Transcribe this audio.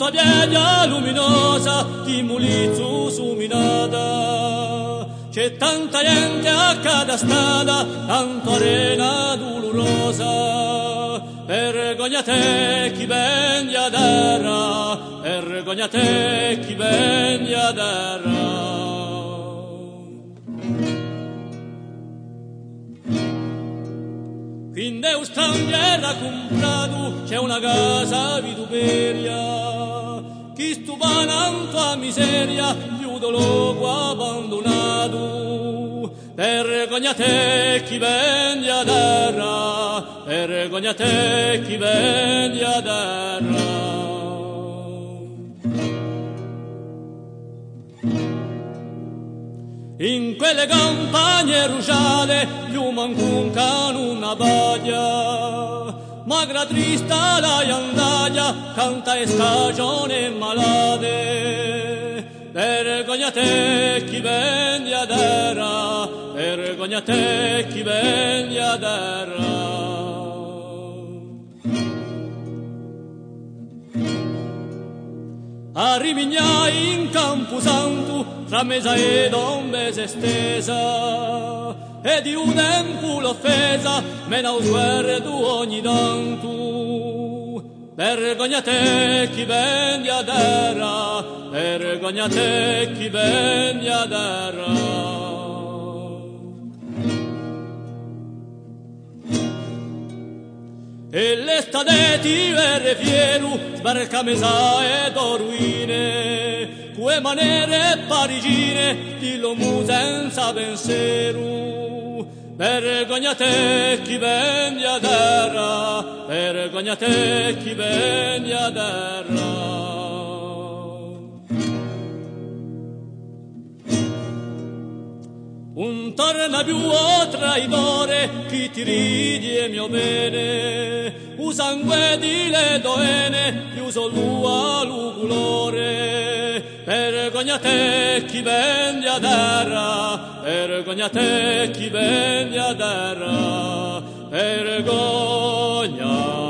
tanto veglia luminosa di Mulizzu suminata. C'è tanta gente a cada strada, tanto arena dolorosa. Vergognate chi vegna a terra, vergognate chi vegna a terra. Quindi un straniero ha comprato, c'è una casa vituperia, chi stuva nanto a miseria, chiudo loco abbandonato. Vergognate chi vegna a terra, vergognate chi vegna a terra. In quelle campagne rugiate più mancuncano una baglia, magra trista la iandaglia canta e stagione malate. Vergognate chi vegna a terra, vergognate chi vegna a terra. A Rimignai in Camposanto, tra mesa e mese stesa, e di un tempo l'offesa, mena un sguardo ogni tanto. Vergognate chi vegna a terra, vergognate chi vegna a terra. E l'estate ti verre fiero, sbarca mesa ed ruine, quelle maniere parigine, di l'uomo senza pensiero. Vergognate chi vegna a terra, vergognate chi vegna a terra. Un torna più traidore, chi ti ridi mio bene, un sangue di le doene, più solo l'ugulore. Vergognate chi vegna a terra, vergognate chi vegna a terra, vergogna.